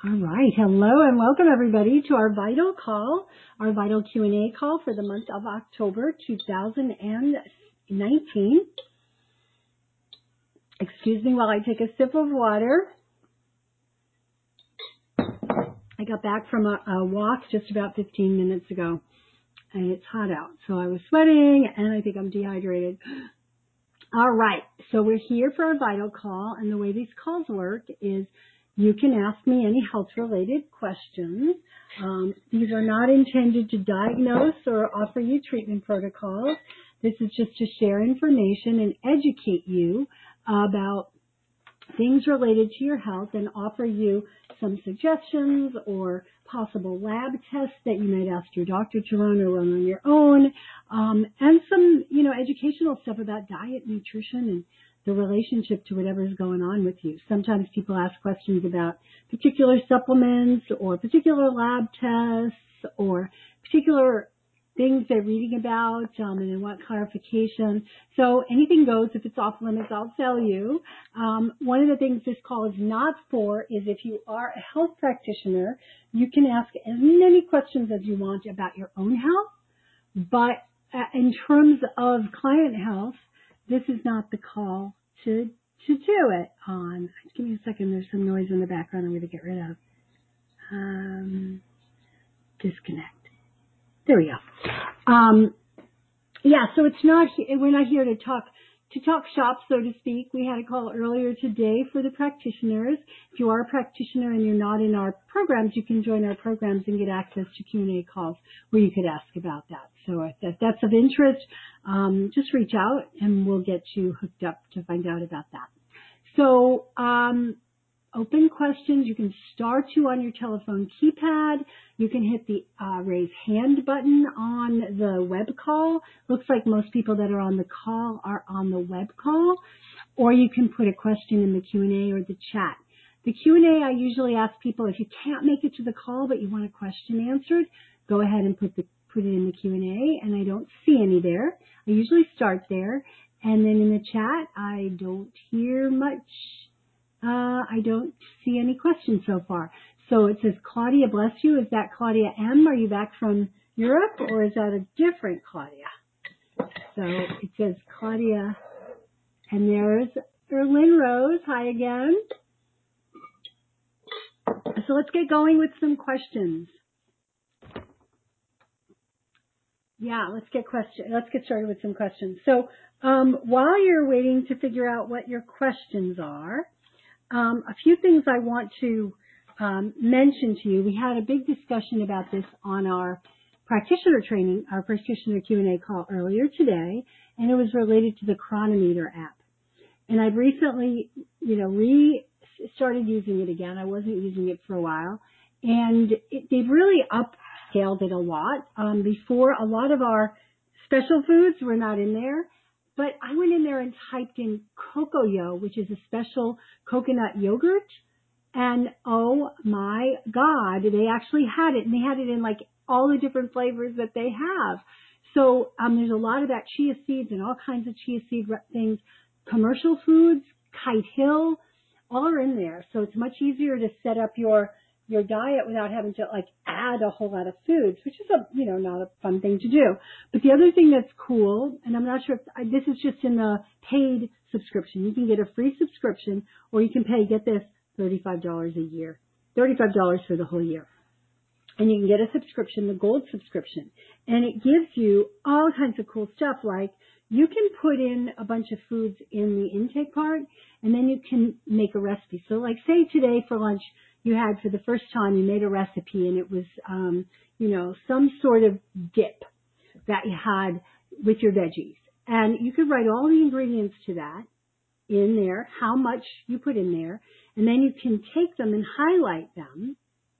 All right. Hello and welcome everybody to our Vital call, our Vital Q&A call for the month of October 2019. Excuse me while I take a sip of water. I got back from a walk just about 15 minutes ago and it's hot out. So I was sweating and I think I'm dehydrated. All right. So we're here for our Vital call, and the way these calls work is you can ask me any health-related questions. These are not intended to diagnose or offer you treatment protocols. This is just to share information and educate you about things related to your health and offer you some suggestions or possible lab tests that you might ask your doctor to run or run on your own, and some, educational stuff about diet, nutrition, and the relationship to whatever is going on with you. Sometimes people ask questions about particular supplements or particular lab tests or particular things they're reading about and they want clarification. So anything goes. If it's off limits, I'll tell you. One of the things this call is not for is if you are a health practitioner, you can ask as many questions as you want about your own health. But in terms of client health, this is not the call to do it on. Give me a second. There's some noise in the background I'm going to get rid of. Disconnect. There we go. So it's not. We're not here to talk shop, so to speak. We had a call earlier today for the practitioners. If you are a practitioner and you're not in our programs, you can join our programs and get access to Q&A calls where you could ask about that. So if that's of interest, just reach out and we'll get you hooked up to find out about that. So, open questions. You can star 2 on your telephone keypad. You can hit the raise hand button on the web call. Looks like most people that are on the call are on the web call. Or you can put a question in the Q&A or the chat. The Q&A, I usually ask people, if you can't make it to the call but you want a question answered, go ahead and put it in the Q&A, and I don't see any there. I usually start there. And then in the chat, I don't hear much. I don't see any questions so far. So it says, Claudia, bless you. Is that Claudia M? Are you back from Europe, or is that a different Claudia? So it says Claudia, and there's Lynn Rose. Hi again. So let's get going with some questions. Let's get started with some questions. So while you're waiting to figure out what your questions are, a few things I want to mention to you. We had a big discussion about this on our practitioner training, our practitioner Q&A call earlier today, and it was related to the Chronometer app. And I've recently, started using it again. I wasn't using it for a while, and they've really upscaled it a lot. Before, a lot of our special foods were not in there. But I went in there and typed in Cocoyo, which is a special coconut yogurt. And oh my God, they actually had it. And they had it in like all the different flavors that they have. So there's a lot of that chia seeds and all kinds of chia seed things. Commercial foods, Kite Hill, all are in there. So it's much easier to set up your diet without having to add a whole lot of foods, which is not a fun thing to do. But the other thing that's cool, and I'm not sure if this is just in the paid subscription. You can get a free subscription, or you can pay, get this, $35 a year, $35 for the whole year. And you can get a subscription, the gold subscription, and it gives you all kinds of cool stuff. Like you can put in a bunch of foods in the intake part, and then you can make a recipe. So like say today for lunch, you had for the first time, you made a recipe and it was, some sort of dip that you had with your veggies. And you could write all the ingredients to that in there, how much you put in there, and then you can take them and highlight them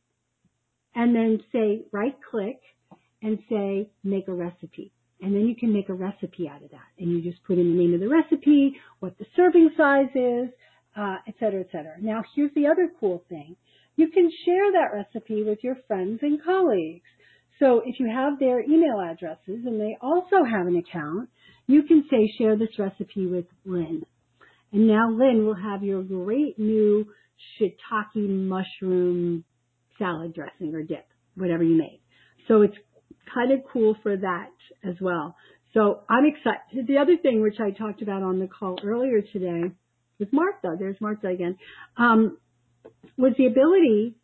and then say, right click and say, make a recipe. And then you can make a recipe out of that. And you just put in the name of the recipe, what the serving size is, et cetera, et cetera. Now, here's the other cool thing. You can share that recipe with your friends and colleagues. So if you have their email addresses and they also have an account, you can say, share this recipe with Lynn. And now Lynn will have your great new shiitake mushroom salad dressing or dip, whatever you made. So it's kind of cool for that as well. So I'm excited. The other thing, which I talked about on the call earlier today with Martha, there's Martha again, was the ability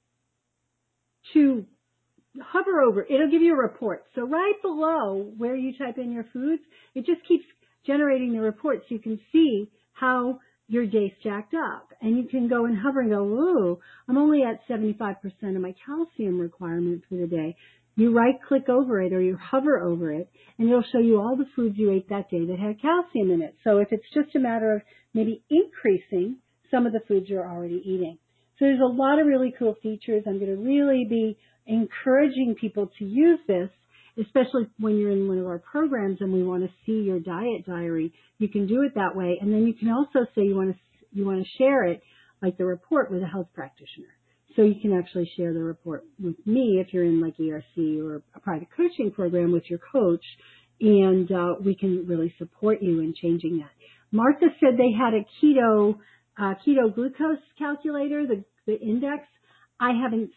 to hover over. It'll give you a report. So right below where you type in your foods, it just keeps generating the report so you can see how your day stacked up. And you can go and hover and go, ooh, I'm only at 75% of my calcium requirement for the day. You right click over it or you hover over it and it'll show you all the foods you ate that day that had calcium in it. So if it's just a matter of maybe increasing some of the foods you're already eating. So there's a lot of really cool features. I'm going to really be encouraging people to use this, especially when you're in one of our programs and we want to see your diet diary. You can do it that way. And then you can also say you want to share it, like the report, with a health practitioner. So you can actually share the report with me if you're in like ERC or a private coaching program with your coach, and we can really support you in changing that. Martha said they had a keto glucose calculator, the index. I haven't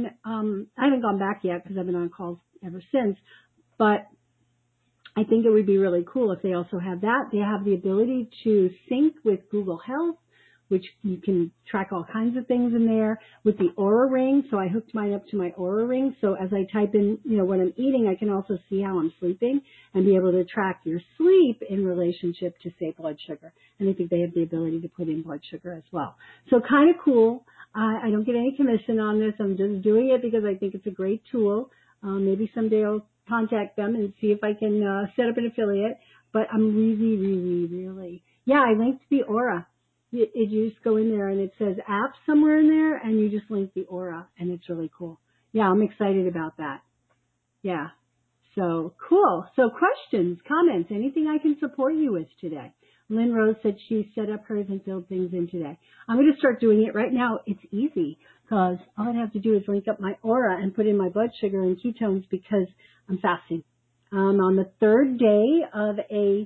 gone back yet because I've been on calls ever since, but I think it would be really cool if they also have that. They have the ability to sync with Google Health, which you can track all kinds of things in there with the Oura Ring. So I hooked mine up to my Oura Ring. So as I type in, what I'm eating, I can also see how I'm sleeping and be able to track your sleep in relationship to, say, blood sugar. And I think they have the ability to put in blood sugar as well. So kind of cool. I don't get any commission on this. I'm just doing it because I think it's a great tool. Maybe someday I'll contact them and see if I can set up an affiliate. But I'm really, I linked the Oura. You just go in there and it says app somewhere in there and you just link the Oura and it's really cool. Yeah, I'm excited about that. Yeah. So cool. So questions, comments, anything I can support you with today? Lynn Rose said she set up hers and filled things in today. I'm going to start doing it right now. It's easy because all I have to do is link up my Oura and put in my blood sugar and ketones because I'm fasting. On the third day of a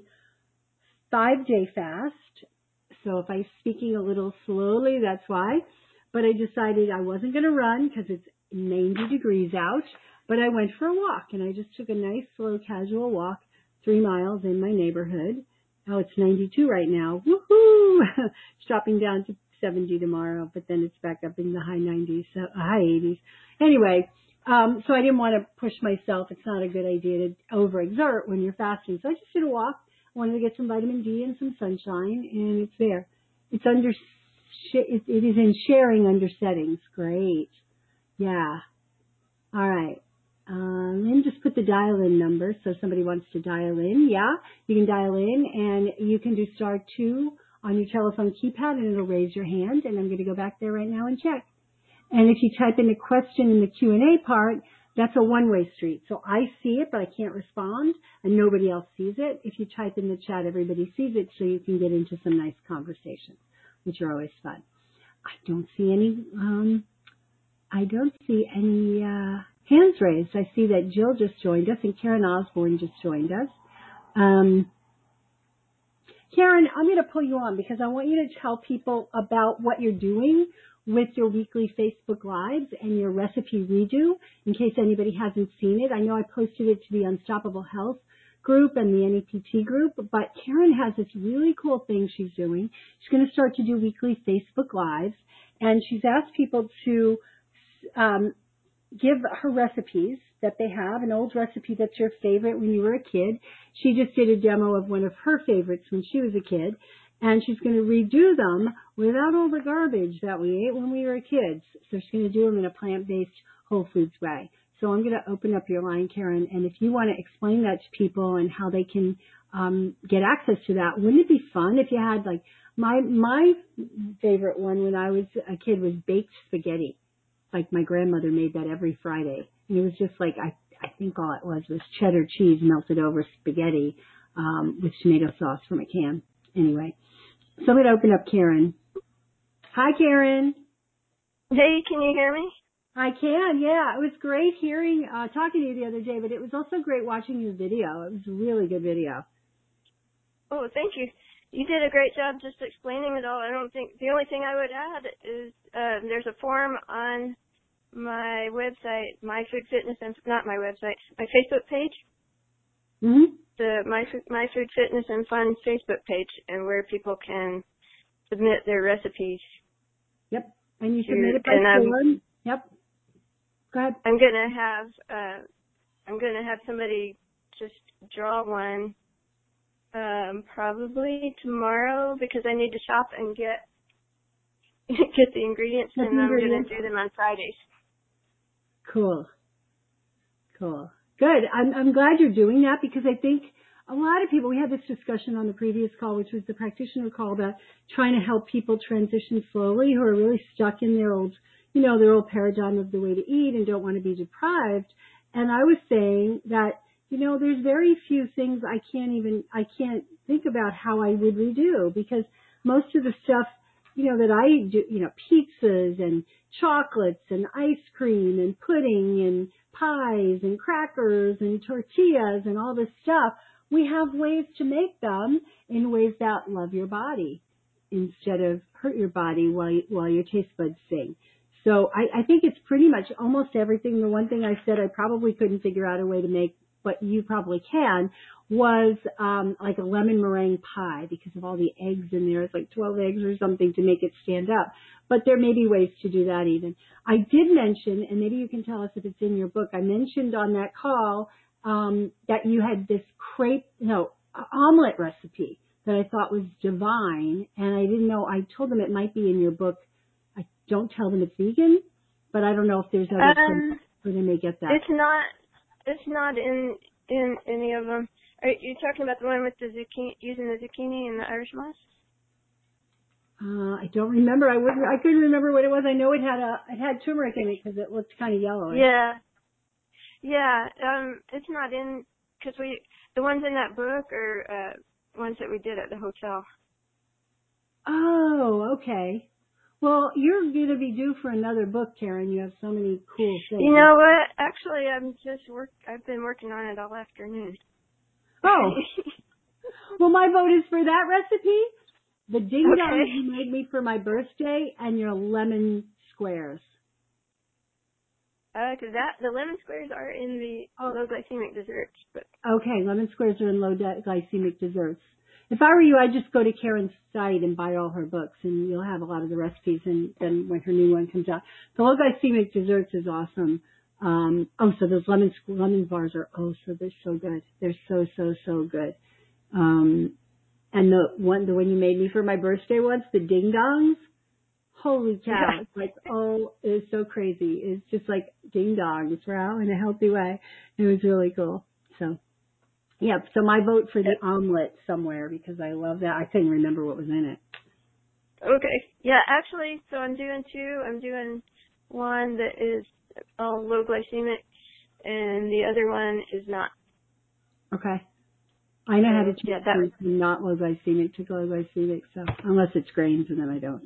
5-day fast. So if I'm speaking a little slowly, that's why. But I decided I wasn't going to run because it's 90 degrees out. But I went for a walk, and I just took a nice, slow, casual walk, 3 miles in my neighborhood. Oh, it's 92 right now. Woohoo! It's dropping down to 70 tomorrow, but then it's back up in the high 90s, high 80s. Anyway, so I didn't want to push myself. It's not a good idea to overexert when you're fasting. So I just did a walk. I wanted to get some vitamin D and some sunshine, and it's there. It is in sharing under settings. Great. Yeah. All right. Lynn just put the dial-in number, so if somebody wants to dial in, yeah, you can dial in, and you can do *2 on your telephone keypad, and it'll raise your hand, and I'm going to go back there right now and check. And if you type in a question in the Q&A part, that's a one-way street. So I see it, but I can't respond, and nobody else sees it. If you type in the chat, everybody sees it, so you can get into some nice conversations, which are always fun. I don't see any hands raised. I see that Jill just joined us, and Karen Osborne just joined us. Karen, I'm going to pull you on because I want you to tell people about what you're doing with your weekly Facebook Lives and your recipe redo, in case anybody hasn't seen it. I know I posted it to the Unstoppable Health group and the NEPT group, but Karen has this really cool thing she's doing. She's going to start to do weekly Facebook Lives, and she's asked people to give her recipes that they have, an old recipe that's your favorite when you were a kid. She just did a demo of one of her favorites when she was a kid, and she's going to redo them without all the garbage that we ate when we were kids. So she's going to do them in a plant-based, whole foods way. So I'm going to open up your line, Karen, and if you want to explain that to people and how they can get access to that, wouldn't it be fun if you had, like, my favorite one when I was a kid was baked spaghetti. Like my grandmother made that every Friday. And it was just like, I think all it was cheddar cheese melted over spaghetti with tomato sauce from a can. Anyway, so I'm going to open up Karen. Hi, Karen. Hey, can you hear me? I can, yeah. It was great talking to you the other day, but it was also great watching your video. It was a really good video. Oh, thank you. You did a great job just explaining it all. I don't think the only thing I would add is there's a form on my website, My Food Fitness, and not my website, my Facebook page. Mm-hmm. The My Food Fitness and Fun Facebook page, and where people can submit their recipes. Yep. And you submit it by form. Yep. Go ahead. I'm gonna have somebody just draw one probably tomorrow, because I need to shop and get the ingredients, and I'm gonna do them on Fridays. Cool. Good. I'm glad you're doing that, because I think a lot of people, we had this discussion on the previous call, which was the practitioner call, about trying to help people transition slowly who are really stuck in their old paradigm of the way to eat and don't want to be deprived. And I was saying that, there's very few things I can't think about how I would redo, because most of the stuff, that I do, pizzas and chocolates and ice cream and pudding and pies and crackers and tortillas and all this stuff, we have ways to make them in ways that love your body instead of hurt your body while your taste buds sing. So I think it's pretty much almost everything. The one thing I said I probably couldn't figure out a way to make, but you probably can, was like a lemon meringue pie, because of all the eggs in there. It's like 12 eggs or something to make it stand up. But there may be ways to do that even. I did mention, and maybe you can tell us if it's in your book, I mentioned on that call that you had this omelet recipe that I thought was divine, and I didn't know. I told them it might be in your book. I don't tell them it's vegan, but I don't know if there's other places where they may get that. It's not in any of them. Are you talking about the one with the zucchini, using the zucchini and the Irish moss? I don't remember. I couldn't remember what it was. I know it had turmeric in it because it looked kind of yellowish. Yeah. It's not in, because the ones in that book are ones that we did at the hotel. Oh, okay. Well, you're going to be due for another book, Karen. You have so many cool things. You know what? Actually, I've been working on it all afternoon. Oh. Well, my vote is for that recipe, the ding dong you made me for my birthday, and your lemon squares. Because the lemon squares are in the low glycemic desserts. But. Okay, lemon squares are in low glycemic desserts. If I were you, I'd just go to Karen's site and buy all her books, and you'll have a lot of the recipes, and then when her new one comes out. The low glycemic desserts is awesome. So those lemon bars are, they're so good. They're so, so, so good. And the one you made me for my birthday once, the ding dongs, holy cow. It's like, it's so crazy. It's just like ding dong. It's raw in a healthy way. It was really cool. So, yeah. So my vote for the omelet somewhere, because I love that. I couldn't remember what was in it. Okay. Yeah, actually, so I'm doing two. I'm doing one that is low glycemic, and the other one is not. Okay. I know how to change things from not low glycemic to low glycemic, so unless it's grains, and then I don't.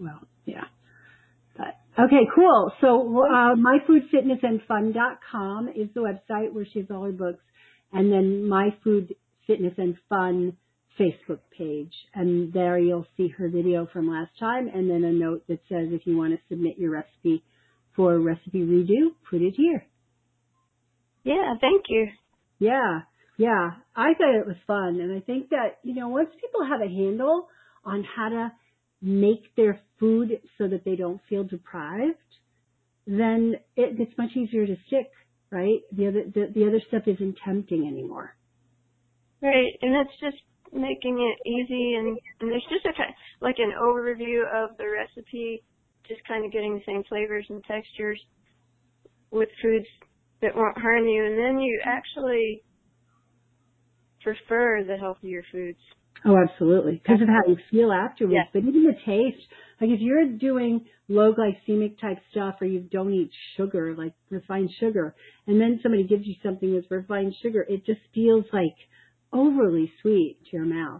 But okay, cool. So myfoodfitnessandfun.com is the website where she has all her books, and then My Food Fitness and Fun Facebook page, and there you'll see her video from last time, and then a note that says if you want to submit your recipe for recipe redo, put it here. Yeah, thank you. Yeah, I thought it was fun, and I think that, once people have a handle on how to make their food so that they don't feel deprived, then it's much easier to stick, right? The other stuff isn't tempting anymore. Right, and it's just making it easy, and there's just like an overview of the recipe, just kind of getting the same flavors and textures with foods that won't harm you, and then you actually prefer the healthier foods. Oh, absolutely. Because of how you feel afterwards. Yes. But even the taste, like if you're doing low glycemic type stuff or you don't eat sugar, like refined sugar, and then somebody gives you something with refined sugar, it just feels like overly sweet to your mouth.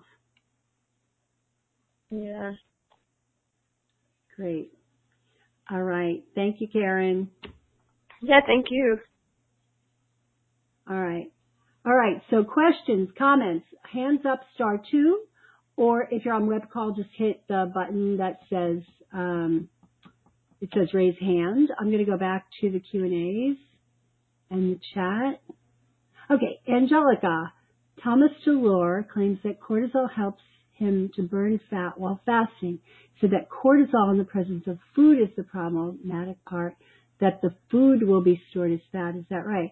Yeah. Great. All right. Thank you, Karen. Yeah, thank you. All right. So questions, comments, hands up, *2, or if you're on web call, just hit the button that says it says raise hand. I'm going to go back to the Q&As and the chat. Okay, Angelica. Thomas DeLore claims that cortisol helps him to burn fat while fasting, so that cortisol in the presence of food is the problematic part, that the food will be stored as fat. Is that right?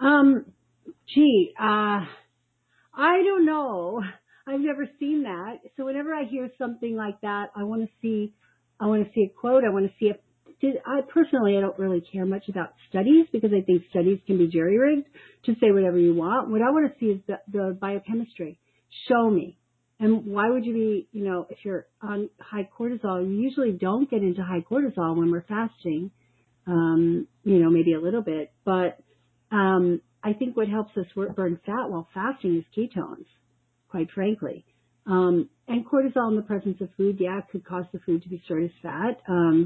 I don't know. I've never seen that. So whenever I hear something like that, I want to see a quote. I want to see I don't really care much about studies, because I think studies can be jerry-rigged to say whatever you want. What I want to see is the biochemistry. Show me. And why would you be, if you're on high cortisol, you usually don't get into high cortisol when we're fasting, maybe a little bit. But I think what helps us burn fat while fasting is ketones, quite frankly. And cortisol in the presence of food, could cause the food to be stored as fat.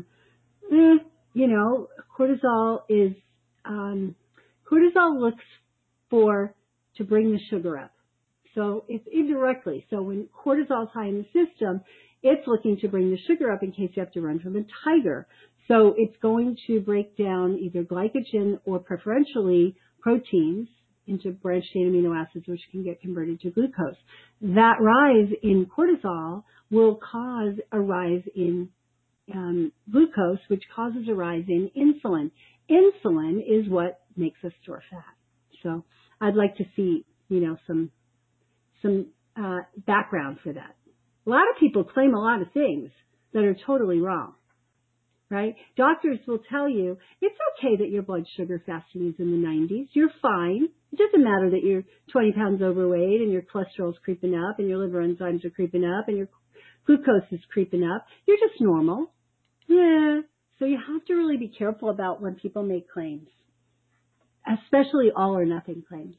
Cortisol looks to bring the sugar up. So it's indirectly. So when cortisol is high in the system, it's looking to bring the sugar up in case you have to run from a tiger. So it's going to break down either glycogen or preferentially proteins into branched chain amino acids, which can get converted to glucose. That rise in cortisol will cause a rise in glucose, which causes a rise in insulin. Insulin is what makes us store fat. So I'd like to see, some background for that. A lot of people claim a lot of things that are totally wrong, right? Doctors will tell you it's okay that your blood sugar fasting is in the 90s. You're fine. It doesn't matter that you're 20 pounds overweight and your cholesterol is creeping up and your liver enzymes are creeping up and your glucose is creeping up. You're just normal. Yeah. So you have to really be careful about when people make claims, especially all or nothing claims.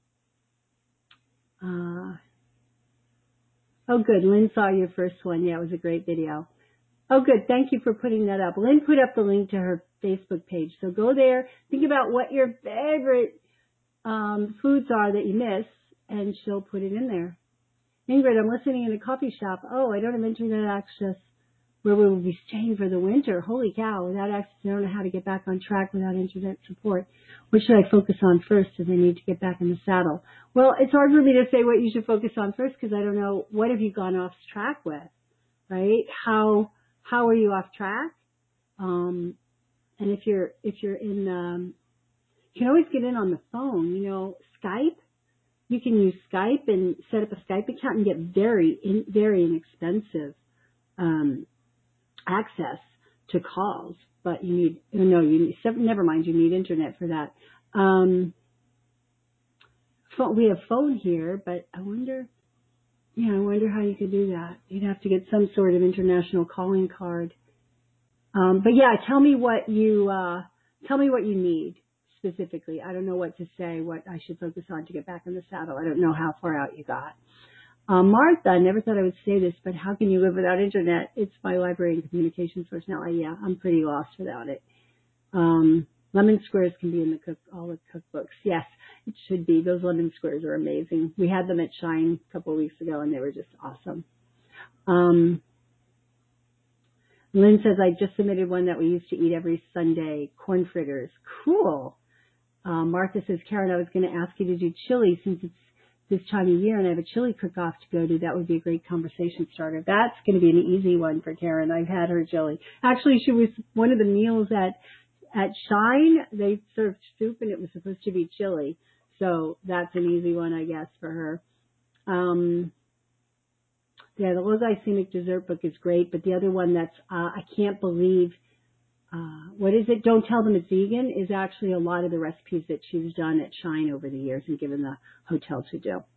Oh, good. Lynn saw your first one. Yeah, it was a great video. Oh, good. Thank you for putting that up. Lynn put up the link to her Facebook page. So go there. Think about what your favorite foods are that you miss, and she'll put it in there. Ingrid, I'm listening in a coffee shop. Oh, I don't have internet access where we will be staying for the winter. Holy cow. Without access, I don't know how to get back on track without internet support. What should I focus on first as I need to get back in the saddle? Well, it's hard for me to say what you should focus on first, because I don't know what have you gone off track with, right? How are you off track? And if you're in, you can always get in on the phone, Skype. You can use Skype and set up a Skype account and get very inexpensive, access to calls, but you need internet for that. We have phone here, but I wonder how you could do that. You'd have to get some sort of international calling card. But yeah, tell me what you need specifically. I don't know what to say, what I should focus on to get back in the saddle. I don't know how far out you got. Martha, I never thought I would say this, but how can you live without internet? It's my library and communication source now. I'm pretty lost without it. Lemon squares can be in all the cookbooks. Yes, it should be. Those lemon squares are amazing. We had them at Shine a couple of weeks ago, and they were just awesome. Lynn says, I just submitted one that we used to eat every Sunday, corn fritters. Cool. Martha says, Karen, I was going to ask you to do chili since it's this time of year and I have a chili cook-off to go to. That would be a great conversation starter. That's going to be an easy one for Karen. I've had her chili. Actually, she was one of the meals at Shine. They served soup and it was supposed to be chili. So that's an easy one, I guess, for her. Yeah, the low glycemic dessert book is great, but the other one that's, I can't believe, what is it? Don't Tell Them It's Vegan is actually a lot of the recipes that she's done at Shine over the years and given the hotel to do.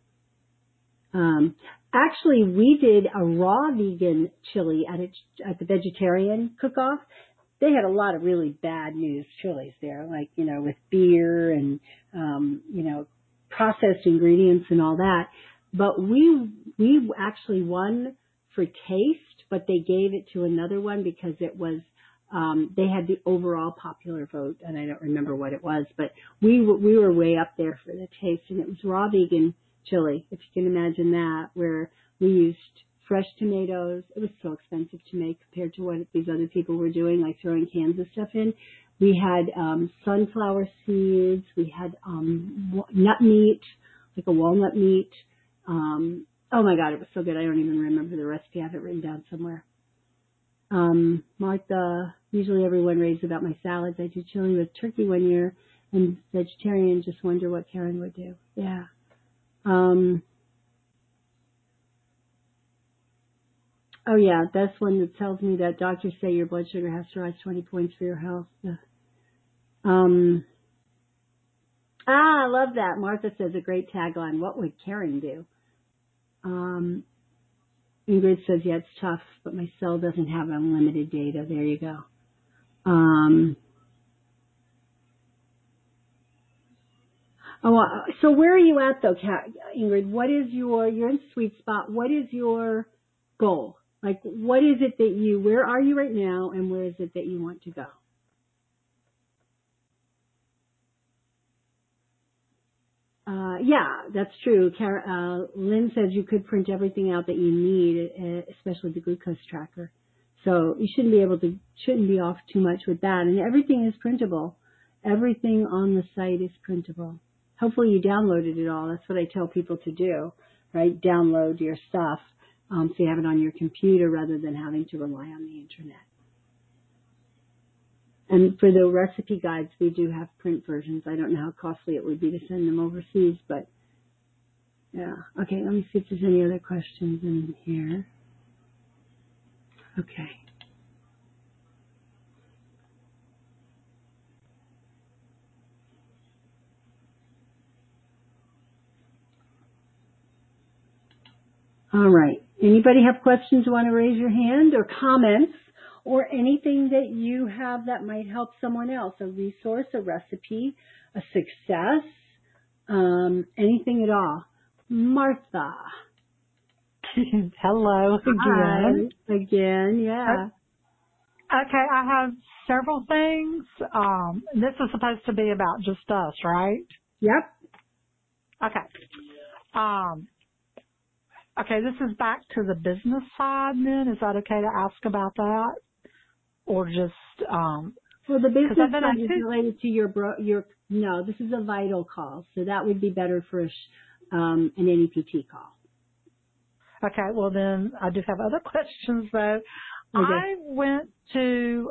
Actually, we did a raw vegan chili at the vegetarian cook-off. They had a lot of really bad news chilies there, like, with beer and, processed ingredients and all that. But we actually won for taste, but they gave it to another one because it was, they had the overall popular vote, and I don't remember what it was, but we were way up there for the taste, and it was raw vegan chili, if you can imagine that, where we used fresh tomatoes. It was so expensive to make compared to what these other people were doing, like throwing cans of stuff in. We had sunflower seeds. We had nut meat, like a walnut meat. Oh my God, it was so good. I don't even remember the recipe. I have it written down somewhere. Martha, usually everyone raves about my salads. I do chili with turkey one year, and vegetarian. Just wonder what Karen would do. Yeah. Oh yeah, that's one that tells me that doctors say your blood sugar has to rise 20 points for your health. Yeah. I love that. Martha says a great tagline. What would Karen do? Ingrid says, yeah, it's tough, but my cell doesn't have unlimited data. There you go. So where are you at though, Ingrid? What is you're in sweet spot. What is your goal? Like, what is it that where are you right now, and where is it that you want to go? Yeah, that's true. Lynn says you could print everything out that you need, especially the glucose tracker. So you shouldn't be off too much with that. And everything is printable. Everything on the site is printable. Hopefully you downloaded it all. That's what I tell people to do, right? Download your stuff so you have it on your computer rather than having to rely on the internet. And for the recipe guides, we do have print versions. I don't know how costly it would be to send them overseas, but yeah. Okay, let me see if there's any other questions in here. Okay. All right. Anybody have questions? Want to raise your hand or comments or anything that you have that might help someone else? A resource, a recipe, a success, anything at all. Martha. Hello again. Hi. Again, yeah. Okay, I have several things. This is supposed to be about just us, right? Yep. Okay. Okay, this is back to the business side then. Is that okay to ask about that? Or just, well, the business side is related to no, this is a vital call. So that would be better for an NEPT call. Okay, well then I do have other questions though. Okay. I went to,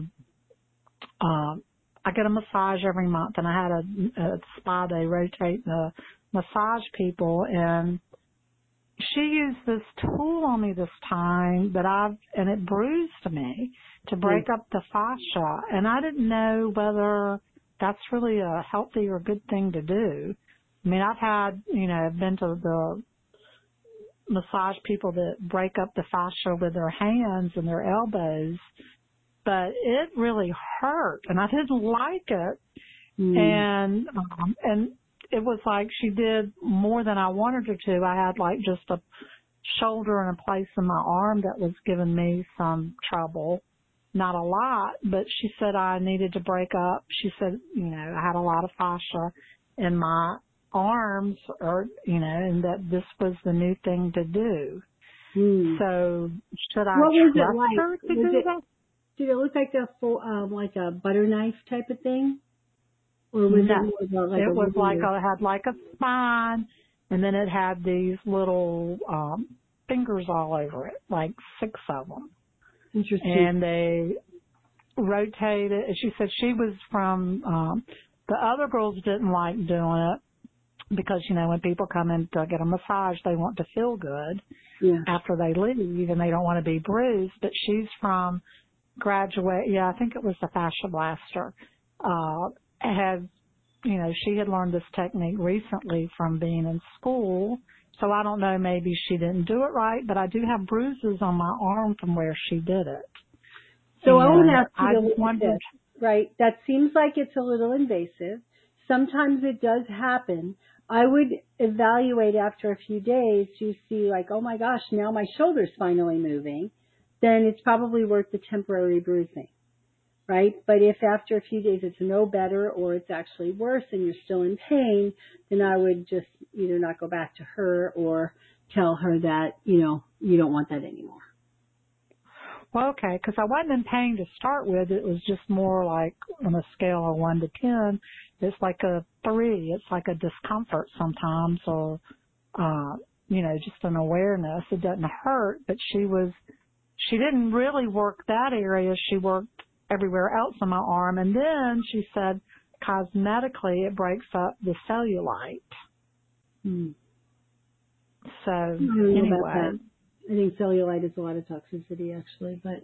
I get a massage every month and I had a spa. They rotate the massage people, and she used this tool on me this time and it bruised me to break up the fascia, and I didn't know whether that's really a healthy or good thing to do. I mean, I've been to the massage people that break up the fascia with their hands and their elbows, but it really hurt and I didn't like it. And it was like she did more than I wanted her to. I had like just a shoulder and a place in my arm that was giving me some trouble. Not a lot, but she said I needed to break up. She said, I had a lot of fascia in my arms and that this was the new thing to do. So should I trust her to do that? Did it look like like a butter knife type of thing? Or was it more like it was like it had like a spine, and then it had these little fingers all over it, like 6 of them. Interesting. And they rotated. She said she was from the other girls didn't like doing it because when people come in to get a massage, they want to feel good after they leave, and they don't want to be bruised. But she's from I think it was the Fascia Blaster. She had learned this technique recently from being in school. So I don't know, maybe she didn't do it right, but I do have bruises on my arm from where she did it. So I would ask you to look at this, right? That seems like it's a little invasive. Sometimes it does happen. I would evaluate after a few days to see like, oh my gosh, now my shoulder's finally moving. Then it's probably worth the temporary bruising, right? But if after a few days it's no better or it's actually worse and you're still in pain, then I would just either not go back to her or tell her that, you don't want that anymore. Well, okay, because I wasn't in pain to start with. It was just more like on a scale of 1 to 10, it's like a 3. It's like a discomfort sometimes, or just an awareness. It doesn't hurt, but she didn't really work that area. She worked everywhere else on my arm, and then she said cosmetically it breaks up the cellulite. So I don't know anyway. about that. I think cellulite is a lot of toxicity, actually. But,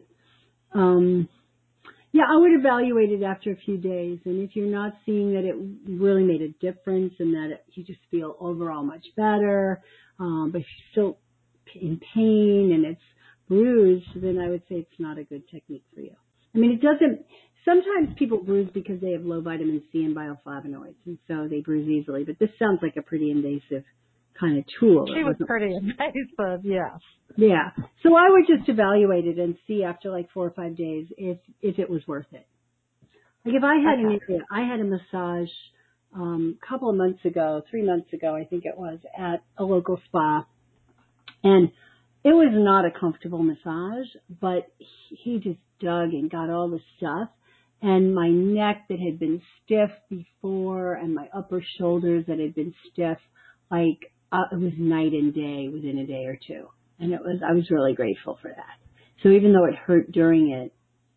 I would evaluate it after a few days. And if you're not seeing that it really made a difference and that you just feel overall much better, but if you're still in pain and it's bruised, then I would say it's not a good technique for you. I mean, sometimes people bruise because they have low vitamin C and bioflavonoids, and so they bruise easily. But this sounds like a pretty invasive kind of tool. She was pretty invasive, yes. Yeah. So I would just evaluate it and see after like 4 or 5 days if it was worth it. Like if I had a massage a couple of months ago, 3 months ago, I think it was, at a local spa, and it was not a comfortable massage, but he just dug and got all the stuff, and my neck that had been stiff before and my upper shoulders that had been stiff, it was night and day within a day or two. And I was really grateful for that. So even though it hurt during it,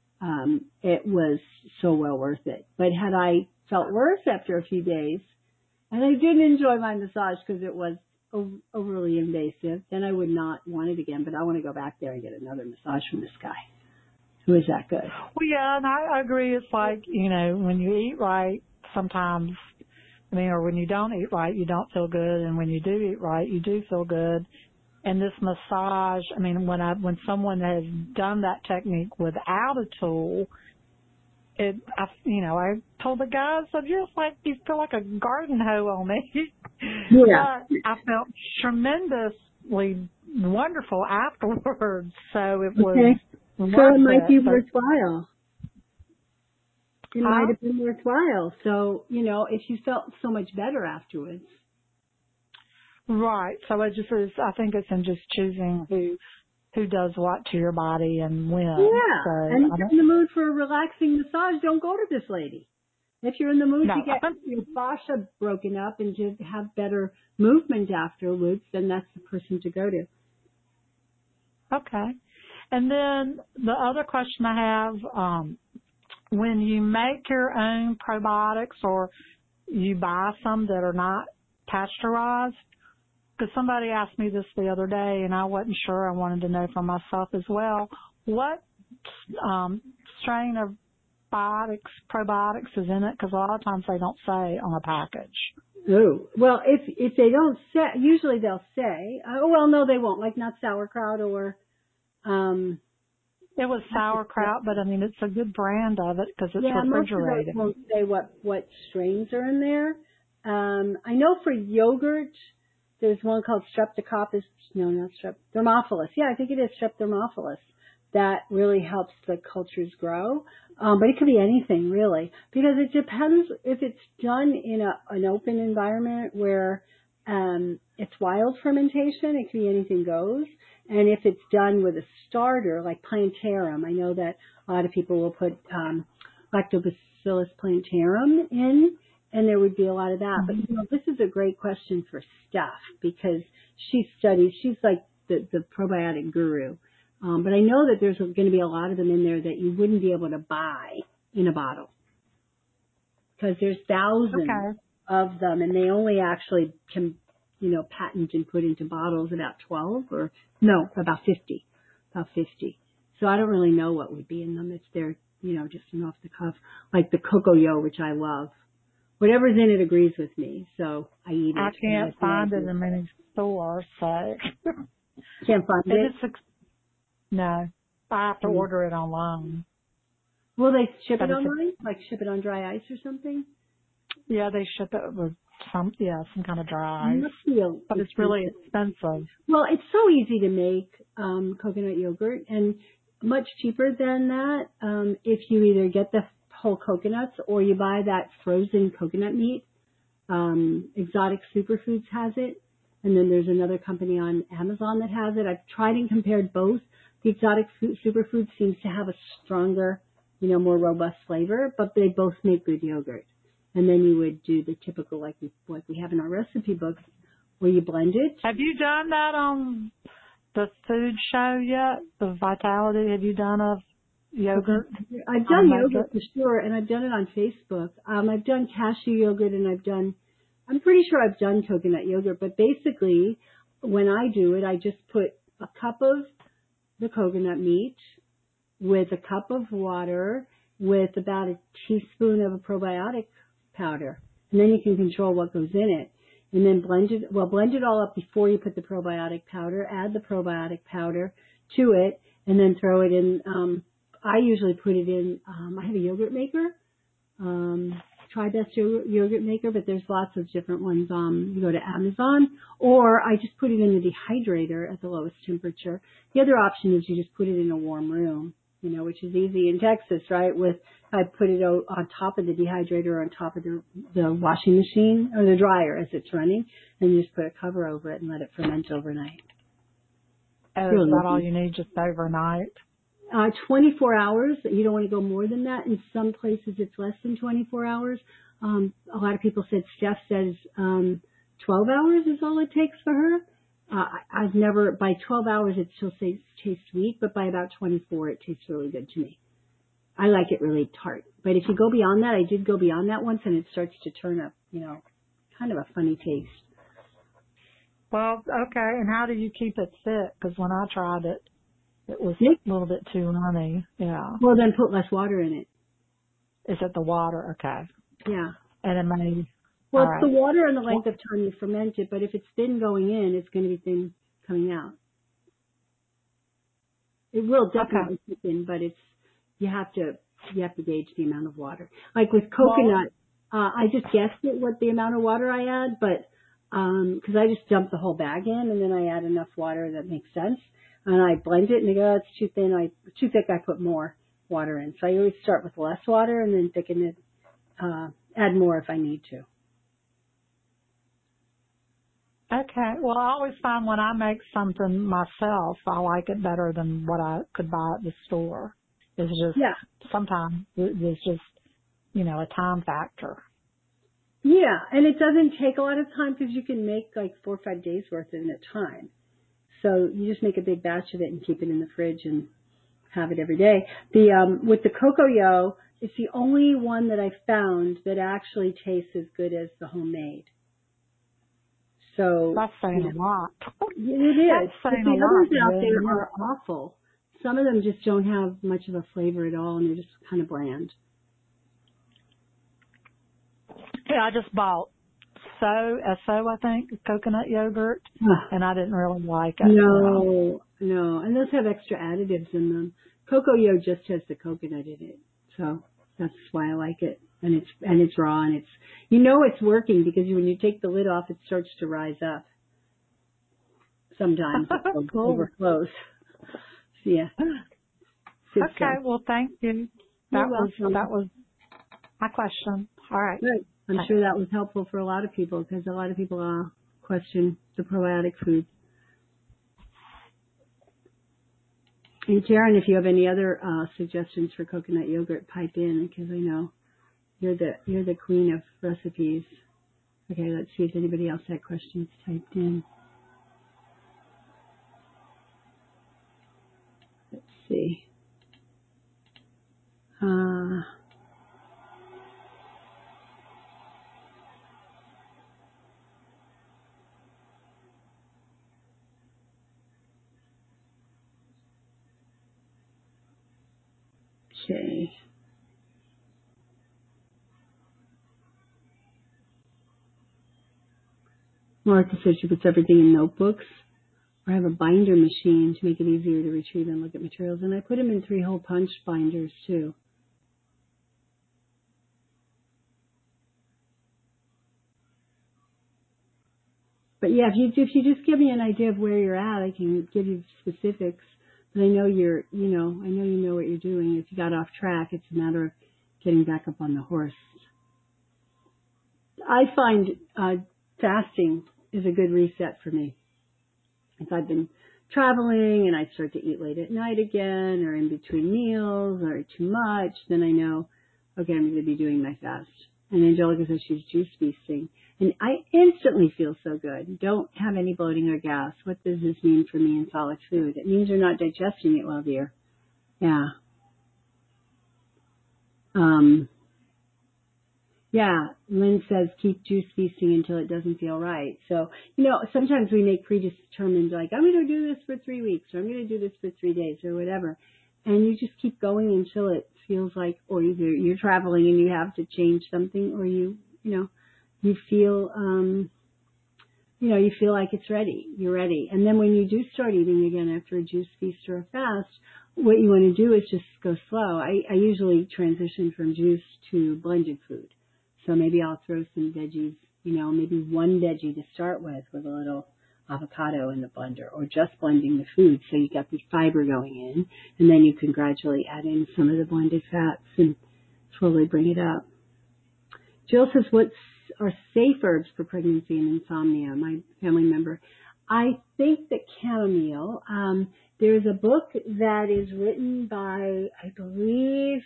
it was so well worth it. But had I felt worse after a few days, and I didn't enjoy my massage because it was overly invasive, then I would not want it again. But I want to go back there and get another massage from this guy who is that good. Well, yeah, and I agree. It's like, when you eat right, sometimes, or when you don't eat right, you don't feel good. And when you do eat right, you do feel good. And this massage, when someone has done that technique without a tool, I told the guys, you feel like a garden hoe on me. Yeah. But I felt tremendously wonderful afterwards. So it was worth So it might be it. worthwhile. It might have been worthwhile. So, if you felt so much better afterwards. Right. So I think it's in just choosing who does what to your body and when. Yeah. So and if you're in the mood for a relaxing massage, don't go to this lady. If you're in the mood to get your fascia broken up and to have better movement afterwards, then that's the person to go to. Okay. And then the other question I have, when you make your own probiotics or you buy some that are not pasteurized, because somebody asked me this the other day and I wasn't sure. I wanted to know for myself as well. What strain of probiotics is in it? Because a lot of times they don't say on a package. Oh, well, if they don't say, usually they'll say, no, they won't, like not sauerkraut or, it was sauerkraut, but it's a good brand of it because it's refrigerated. Most of those won't say what strains are in there. I know for yogurt, there's one called Thermophilus. Yeah, I think it is Thermophilus. That really helps the cultures grow. But it could be anything really, because it depends if it's done in an open environment where, it's wild fermentation. It can be anything goes. And if it's done with a starter like Plantarum, I know that a lot of people will put, Lactobacillus plantarum in, and there would be a lot of that. But, this is a great question for Steph because she's like the probiotic guru. But I know that there's going to be a lot of them in there that you wouldn't be able to buy in a bottle because there's thousands of them, and they only actually can, patent and put into bottles about 50. So I don't really know what would be in them. It's there, just off the cuff, like the Cocoyo, which I love. Whatever's in it agrees with me, so I eat it. I can't find it in many stores, so. Can't find it? No. I have to order it online. Will they ship it online? Like ship it on dry ice or something? Yeah, they ship it with some kind of dry ice. But it's really expensive. Well, it's so easy to make coconut yogurt and much cheaper than that if you either get the whole coconuts or you buy that frozen coconut meat. Exotic Superfoods has it. and then there's another company on Amazon that has it. I've tried and compared both. The exotic superfood seems to have a stronger, more robust flavor, but they both make good yogurt. And then you would do the typical like we have in our recipe books, where you blend it. Have you done that on the food show yet? The Vitality? Have you done a yogurt? I've done yogurt for sure, and I've done it on Facebook. I've done cashew yogurt, and I'm pretty sure I've done coconut yogurt, but basically when I do it, I just put a cup of the coconut meat with a cup of water with about a teaspoon of a probiotic powder. And then you can control what goes in it. And then blend it all up before you put the probiotic powder. Add the probiotic powder to it, and then throw it in. I usually put it in. I have a yogurt maker, TriBest yogurt maker, but there's lots of different ones. You go to Amazon, or I just put it in the dehydrator at the lowest temperature. The other option is you just put it in a warm room, which is easy in Texas, right? I put it on top of the dehydrator or on top of the washing machine or the dryer as it's running, and you just put a cover over it and let it ferment overnight. Oh, is that all you need, just overnight? 24 hours. You don't want to go more than that. In some places it's less than 24 hours. A lot of people said, Steph says 12 hours is all it takes for her. By 12 hours it still tastes weak, but by about 24 it tastes really good to me. I like it really tart. But if you go beyond that, I did go beyond that once, and it starts to turn up, kind of a funny taste. Well, okay. And how do you keep it thick? Because when I tried it, it was a little bit too runny. Yeah. Well, then put less water in it. Is it the water? Okay. Yeah. And it may. Well, it's the water and the length of time you ferment it, but if it's thin going in, it's going to be thin coming out. It will definitely thicken, but you have to gauge the amount of water. Like with coconut, I just guessed what the amount of water I add, but because I just dump the whole bag in, and then I add enough water that makes sense, and I blend it, and they go, it's too thin. Too thick. I put more water in. So I always start with less water and then thicken it. Add more if I need to. Okay. Well, I always find when I make something myself, I like it better than what I could buy at the store. It's just, sometimes there's just, a time factor. Yeah, and it doesn't take a lot of time because you can make like 4 or 5 days worth in a time. So you just make a big batch of it and keep it in the fridge and have it every day. With the Cocoyo, it's the only one that I found that actually tastes as good as the homemade. So that's saying a lot. It is. That's saying the a others lot. out there are awful. Some of them just don't have much of a flavor at all, and they're just kind of bland. Yeah, I just bought S.O. I think, coconut yogurt, and I didn't really like it. No, and those have extra additives in them. Cocoyo just has the coconut in it, so that's why I like it. And it's raw, and it's working because when you take the lid off, it starts to rise up. Sometimes it overflows. So, yeah. Okay, well, thank you. That was my question. All right. Good. I'm sure that was helpful for a lot of people because a lot of people question the probiotic food. And Karen, if you have any other suggestions for coconut yogurt, pipe in because I know you're the queen of recipes. Okay, let's see if anybody else had questions typed in. Let's see. Okay. Martha says she puts everything in notebooks or have a binder machine to make it easier to retrieve and look at materials. And I put them in 3-hole punch binders too. But yeah, if you just give me an idea of where you're at, I can give you specifics. But I know you know what you're doing. If you got off track, it's a matter of getting back up on the horse. I find fasting is a good reset for me. If I've been traveling and I start to eat late at night again or in between meals or too much, then I know, okay, I'm going to be doing my fast. And Angelica says she's juice feasting. And I instantly feel so good. Don't have any bloating or gas. What does this mean for me in solid food? It means you're not digesting it well, dear. Yeah. Yeah, Lynn says keep juice feasting until it doesn't feel right. So, sometimes we make predetermined, like, I'm going to do this for 3 weeks, or I'm going to do this for 3 days, or whatever. And you just keep going until it feels like, or either you're traveling and you have to change something, or you feel, you feel like it's ready. You're ready. And then when you do start eating again after a juice feast or a fast, what you want to do is just go slow. I usually transition from juice to blended food. So maybe I'll throw some veggies, maybe one veggie to start with a little avocado in the blender, or just blending the food so you got the fiber going in, and then you can gradually add in some of the blended fats and slowly bring it up. Jill says, what are safe herbs for pregnancy and insomnia? My family member. I think that chamomile, there's a book that is written by, I believe,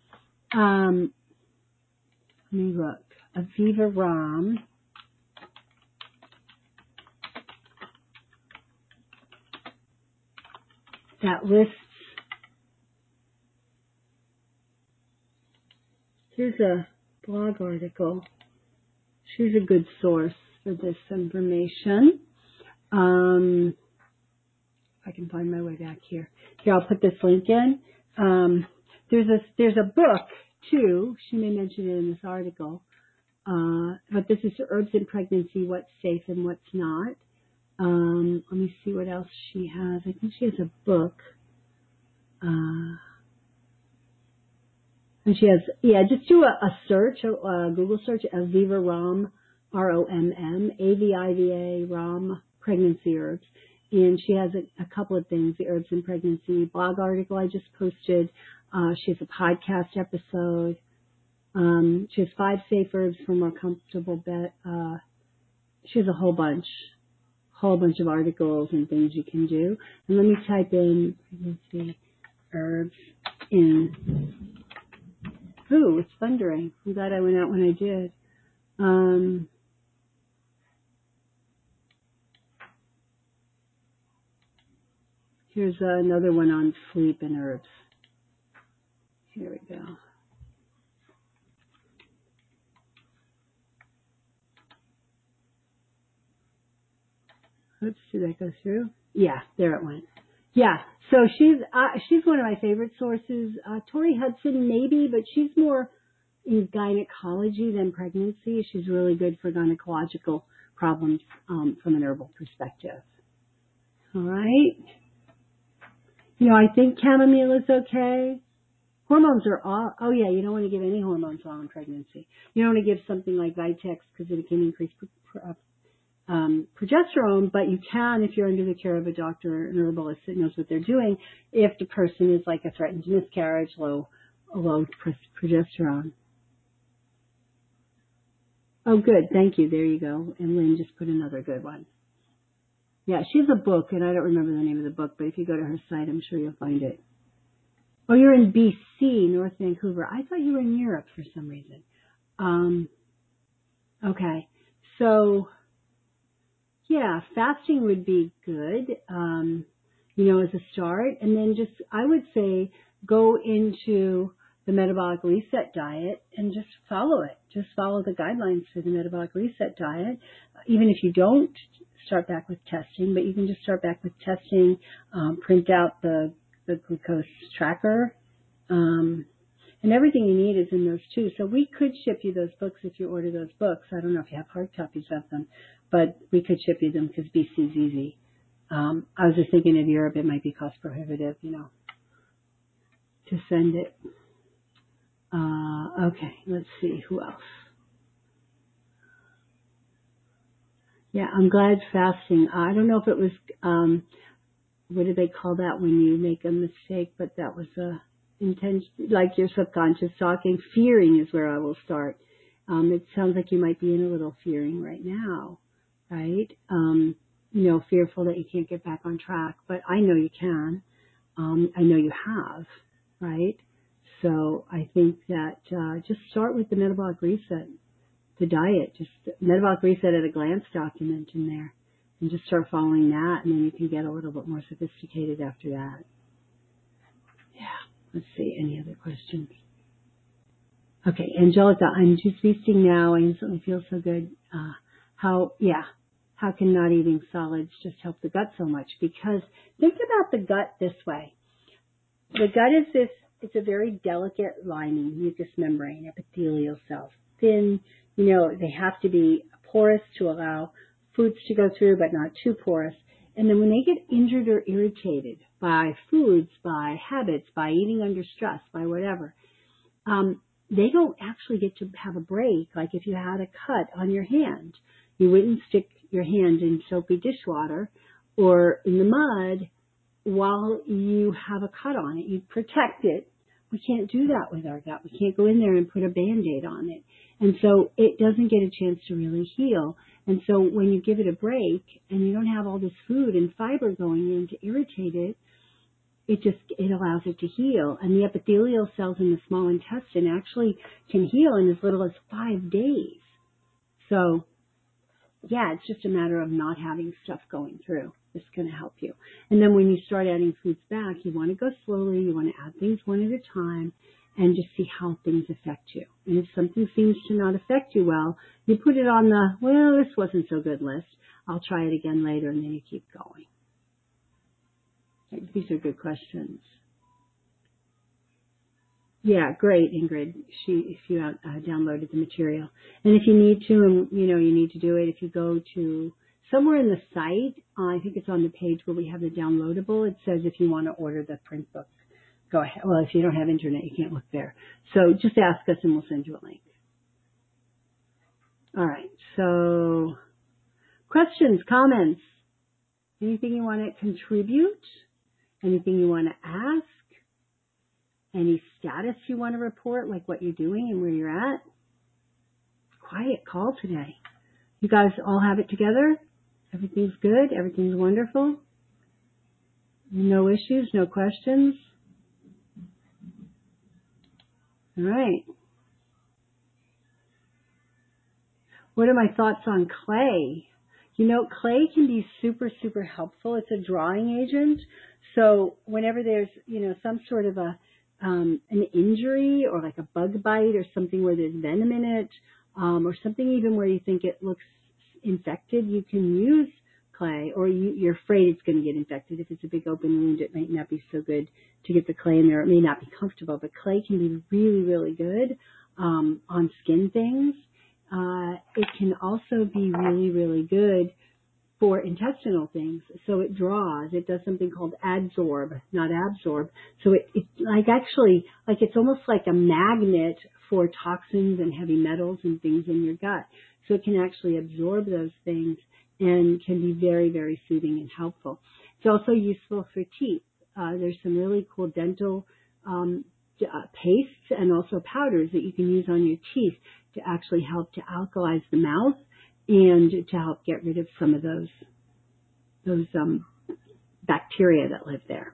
let me look, Aviva Romm. That lists, here's a blog article. She's a good source for this information. If I can find my way back here. Here, I'll put this link in. There's a book too. She may mention it in this article. But this is Herbs in Pregnancy, what's safe and what's not. Let me see what else she has. I think she has a book. And she has, just do a search, a Google search, Aviva Romm, Romm, Aviva Romm, pregnancy herbs. And she has a couple of things, the Herbs in Pregnancy blog article I just posted. She has a podcast episode. She has 5 safe herbs for more comfortable bed. She has a whole bunch of articles and things you can do. And let me type in pregnancy herbs in. Ooh, it's thundering. I'm glad I went out when I did. Here's another one on sleep and herbs. Here we go. Oops, did that go through? Yeah, there it went. Yeah, so she's one of my favorite sources. Tori Hudson maybe, but she's more in gynecology than pregnancy. She's really good for gynecological problems from an herbal perspective. All right. I think chamomile is okay. Hormones are all, you don't want to give any hormones while in pregnancy. You don't want to give something like Vitex because it can increase progesterone, but you can if you're under the care of a doctor, an herbalist that knows what they're doing, if the person is like a threatened miscarriage, low progesterone. Oh, good. Thank you. There you go. And Lynn just put another good one. Yeah, she has a book, and I don't remember the name of the book, but if you go to her site, I'm sure you'll find it. Oh, you're in BC, North Vancouver. I thought you were in Europe for some reason. Okay. So, yeah, fasting would be good, as a start. And then I would say, go into the metabolic reset diet and just follow it. Just follow the guidelines for the metabolic reset diet. Even if you don't start back with testing, but you can just start back with testing, print out the glucose tracker, and everything you need is in those too. So we could ship you those books if you order those books. I don't know if you have hard copies of them, but we could ship you them because BC is easy. I was just thinking of Europe, it might be cost prohibitive, to send it. Okay, let's see, who else? Yeah, I'm glad fasting. I don't know if it was, what do they call that when you make a mistake, but that was intention, like your subconscious talking. Fearing is where I will start. It sounds like you might be in a little fearing right now. right? Fearful that you can't get back on track, but I know you can. I know you have, right? So I think that just start with the metabolic reset, the diet, just metabolic reset at a glance document in there, and just start following that, and then you can get a little bit more sophisticated after that. Yeah. Let's see, any other questions? Okay, Angelica, I'm just feasting now. I instantly feel so good. How can not eating solids just help the gut so much? Because think about the gut this way. The gut is it's a very delicate lining, mucous membrane, epithelial cells. Thin, they have to be porous to allow foods to go through, but not too porous. And then when they get injured or irritated by foods, by habits, by eating under stress, by whatever, they don't actually get to have a break. Like if you had a cut on your hand, you wouldn't stick your hand in soapy dishwater or in the mud while you have a cut on it. You'd protect it. We can't do that with our gut. We can't go in there and put a Band-Aid on it. And so it doesn't get a chance to really heal. And so when you give it a break and you don't have all this food and fiber going in to irritate it, it allows it to heal. And the epithelial cells in the small intestine actually can heal in as little as 5 days. So, yeah, it's just a matter of not having stuff going through. It's going to help you. And then when you start adding foods back, you want to go slowly. You want to add things one at a time and just see how things affect you. And if something seems to not affect you well, you put it on this wasn't so good list. I'll try it again later, and then you keep going. These are good questions. Yeah, great, Ingrid. If you downloaded the material. And if you need to, and you need to do it, if you go to somewhere in the site, I think it's on the page where we have the downloadable, it says if you want to order the print book, go ahead. Well, if you don't have internet, you can't look there. So just ask us and we'll send you a link. All right, so questions, comments, anything you want to contribute, anything you want to ask, any status you want to report, like what you're doing and where you're at. Quiet call today. You guys all have it together? Everything's good? Everything's wonderful? No issues? No questions? All right. What are my thoughts on clay? Clay can be super, super helpful. It's a drawing agent. So whenever there's, some sort of an injury or like a bug bite or something where there's venom in it, or something even where you think it looks infected, you can use clay, or you're afraid it's going to get infected. If it's a big open wound, it might not be so good to get the clay in there. It may not be comfortable, but clay can be really, really good on skin things. It can also be really, really good for intestinal things. So it draws. It does something called adsorb, not absorb. So it's almost like a magnet for toxins and heavy metals and things in your gut. So it can actually absorb those things and can be very, very soothing and helpful. It's also useful for teeth. There's some really cool dental pastes and also powders that you can use on your teeth to actually help to alkalize the mouth and to help get rid of some of those bacteria that live there.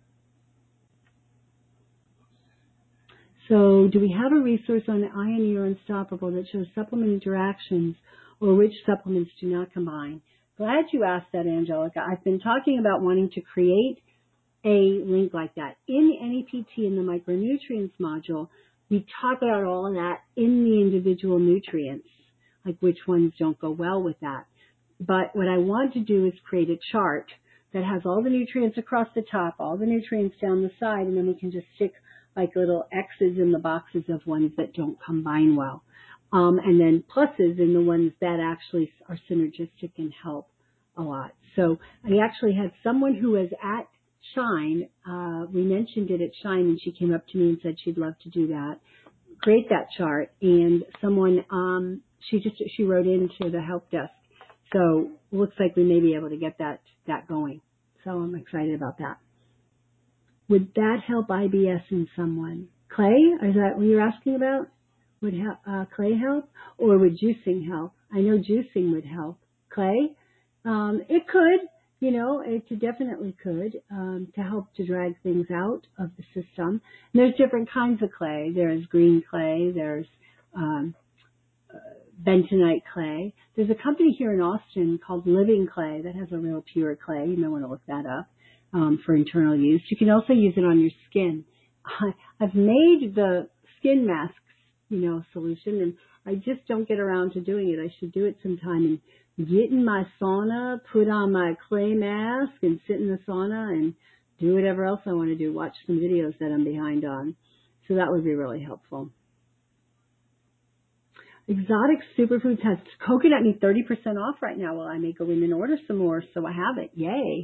So do we have a resource on Iron or Unstoppable that shows supplement interactions or which supplements do not combine? Glad you asked that, Angelica. I've been talking about wanting to create a link like that. In NEPT, in the micronutrients module, we talk about all of that in the individual nutrients, like which ones don't go well with that. But what I want to do is create a chart that has all the nutrients across the top, all the nutrients down the side, and then we can just stick like little X's in the boxes of ones that don't combine well. And then pluses in the ones that actually are synergistic and help a lot. So I actually had someone who was at Shine, we mentioned it at Shine, and she came up to me and said she'd love to do that, create that chart. And someone, she wrote into the help desk. So it looks like we may be able to get that going. So I'm excited about that. Would that help IBS in someone? Clay, is that what you're asking about? Would clay help, or would juicing help? I know juicing would help. clay. It could, it definitely could, to help to drag things out of the system. And there's different kinds of clay. There's green clay. There's bentonite clay. There's a company here in Austin called Living Clay that has a real pure clay. You may want to look that up for internal use. You can also use it on your skin. I've made the skin masks, solution, and I just don't get around to doing it. I should do it sometime and get in my sauna, put on my clay mask, and sit in the sauna and do whatever else I want to do. Watch some videos that I'm behind on. So that would be really helpful. Exotic Superfoods has coconut meat 30% off right now. Well, I may go in and order some more, so I have it. Yay.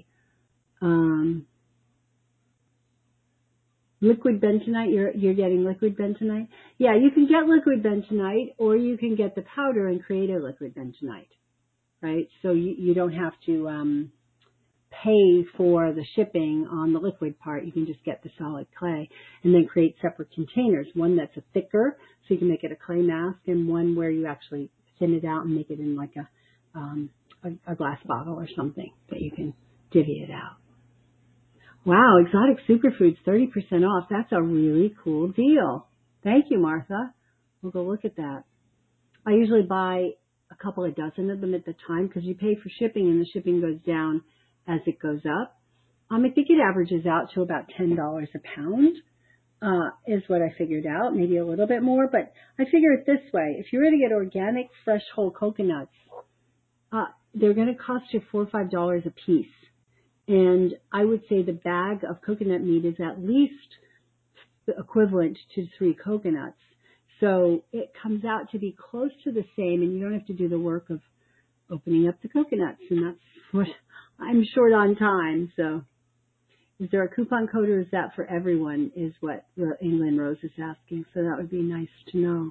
Liquid bentonite, you're getting liquid bentonite? Yeah, you can get liquid bentonite, or you can get the powder and create a liquid bentonite, right? So you don't have to pay for the shipping on the liquid part. You can just get the solid clay and then create separate containers. One that's a thicker, so you can make it a clay mask, and one where you actually thin it out and make it in like a glass bottle or something that you can divvy it out. Wow, Exotic Superfoods, 30% off. That's a really cool deal. Thank you, Martha. We'll go look at that. I usually buy a couple of dozen of them at the time because you pay for shipping and the shipping goes down as it goes up. I think it averages out to about $10 a pound, is what I figured out. Maybe a little bit more, but I figure it this way. If you were to get organic, fresh, whole coconuts, they're going to cost you $4 or $5 a piece. And I would say the bag of coconut meat is at least equivalent to 3 coconuts. So it comes out to be close to the same, and you don't have to do the work of opening up the coconuts. And that's what I'm short on time. So is there a coupon code, or is that for everyone, is what England Rose is asking. So that would be nice to know.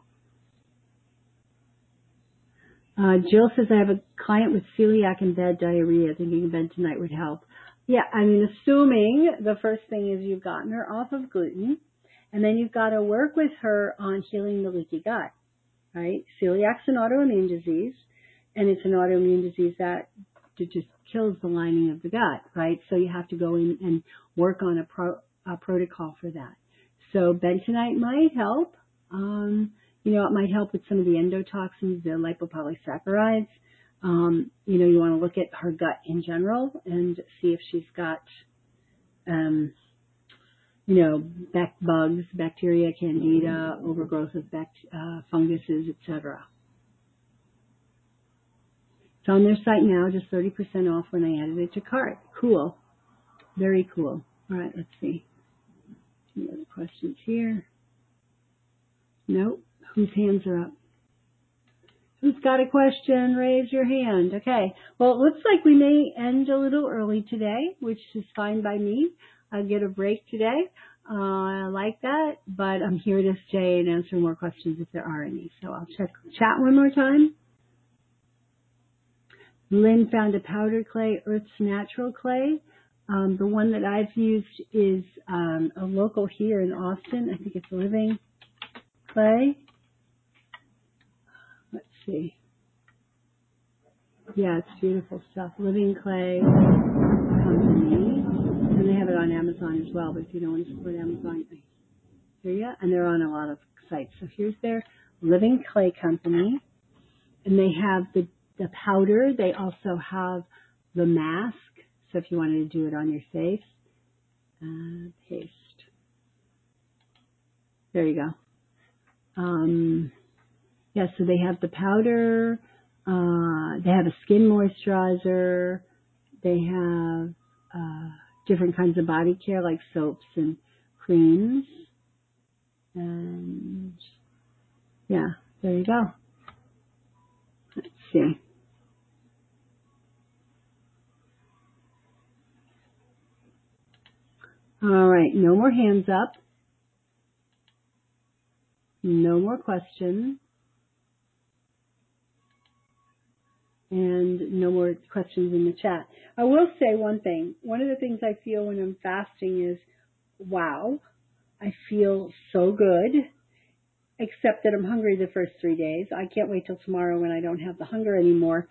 Jill says, I have a client with celiac and bad diarrhea, thinking bentonite would help. Yeah, assuming the first thing is you've gotten her off of gluten, and then you've got to work with her on healing the leaky gut, right? Celiac's an autoimmune disease, and it's an autoimmune disease that just kills the lining of the gut, right? So you have to go in and work on a protocol for that. So bentonite might help. It might help with some of the endotoxins, the lipopolysaccharides. You want to look at her gut in general and see if she's got, bugs, bacteria, candida, overgrowth of funguses, etc. It's on their site now, just 30% off when I added it to cart. Cool. Very cool. All right, let's see. Any other questions here? Nope. Whose hands are up? Who's got a question? Raise your hand. Okay. Well, it looks like we may end a little early today, which is fine by me. I'll get a break today. I like that, but I'm here to stay and answer more questions if there are any. So I'll chat one more time. Lynn found a powder clay, Earth's Natural Clay. The one that I've used is a local here in Austin. I think it's Living Clay. Let's see. Yeah, it's beautiful stuff. Living Clay Company. And they have it on Amazon as well, but if you don't want to support Amazon, I hear ya. And they're on a lot of sites. So here's their Living Clay Company. And they have the powder. They also have the mask. So if you wanted to do it on your face, paste. There you go. Yeah, so they have the powder, they have a skin moisturizer, they have different kinds of body care like soaps and creams, and yeah, there you go. Let's see. All right, no more hands up, no more questions. And no more questions in the chat. I will say one thing. One of the things I feel when I'm fasting is, wow, I feel so good, except that I'm hungry the first 3 days. I can't wait till tomorrow when I don't have the hunger anymore.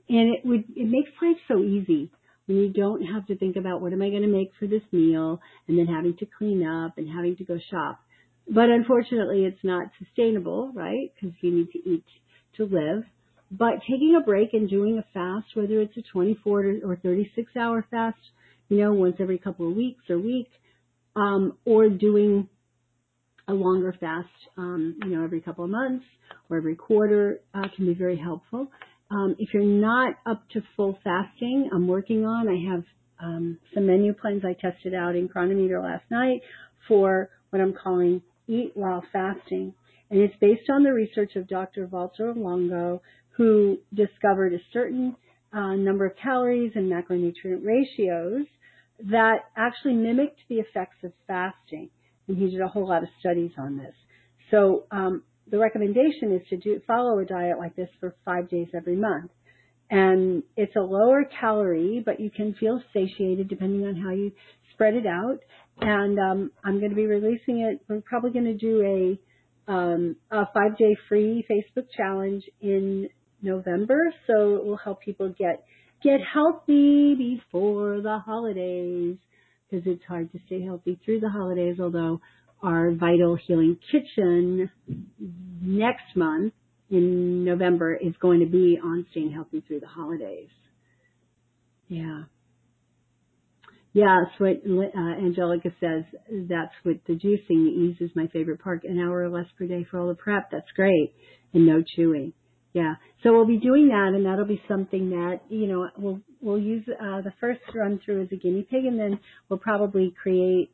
And it makes life so easy when you don't have to think about what am I going to make for this meal and then having to clean up and having to go shop. But unfortunately, it's not sustainable, right? Because you need to eat to live. But taking a break and doing a fast, whether it's a 24 or 36 hour fast, once every couple of weeks or week, or doing a longer fast, every couple of months or every quarter, can be very helpful. If you're not up to full fasting, I'm working on, I have some menu plans I tested out in Cronometer last night for what I'm calling Eat While Fasting. And it's based on the research of Dr. Walter Longo, who discovered a certain number of calories and macronutrient ratios that actually mimicked the effects of fasting. And he did a whole lot of studies on this. So the recommendation is to follow a diet like this for 5 days every month. And it's a lower calorie, but you can feel satiated depending on how you spread it out. And I'm going to be releasing it. We're probably going to do a 5-day free Facebook challenge in November. So it will help people get healthy before the holidays, because it's hard to stay healthy through the holidays, although our Vital Healing Kitchen next month in November is going to be on staying healthy through the holidays. Yeah. Yeah, that's what Angelica says. That's what the juicing ease is my favorite part. An hour or less per day for all the prep. That's great. And no chewing. Yeah. So we'll be doing that, and that'll be something that, we'll use the first run through as a guinea pig, and then we'll probably create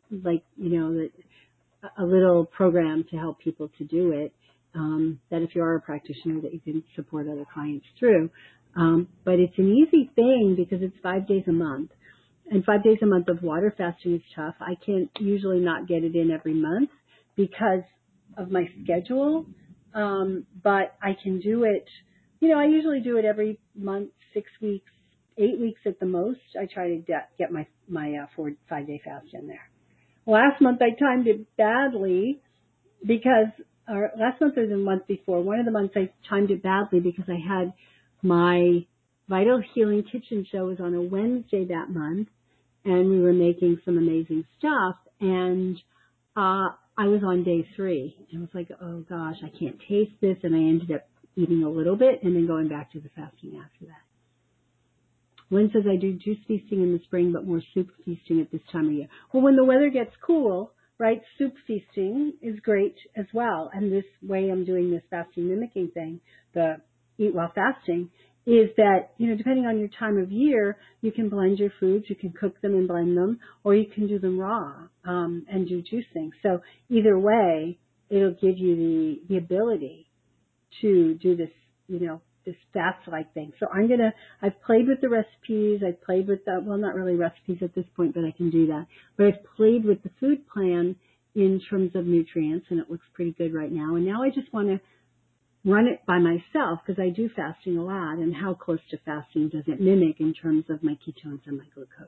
a little program to help people to do it, that if you are a practitioner that you can support other clients through. But it's an easy thing because it's 5 days a month. And 5 days a month of water fasting is tough. I can't usually not get it in every month because of my schedule. But I can do it, I usually do it every month, 6 weeks, 8 weeks at the most. I try to get my 5-day fast in there. Last month I timed it badly last month or the month before, one of the months I timed it badly because I had my Vital Healing Kitchen show was on a Wednesday that month, and we were making some amazing stuff, and I was on day 3, and I was like, oh gosh, I can't taste this, and I ended up eating a little bit and then going back to the fasting after that. Lynn says I do juice feasting in the spring, but more soup feasting at this time of year. Well, when the weather gets cool, right, soup feasting is great as well. And this way I'm doing this fasting mimicking thing, the Eat While Fasting, is that, depending on your time of year, you can blend your foods, you can cook them and blend them, or you can do them raw and do juicing. So either way, it'll give you the ability to do this, this fast-like thing. So I've played with the recipes, I've played with not really recipes at this point, but I can do that. But I've played with the food plan in terms of nutrients, and it looks pretty good right now. And now I just want to run it by myself because I do fasting a lot, and how close to fasting does it mimic in terms of my ketones and my glucose.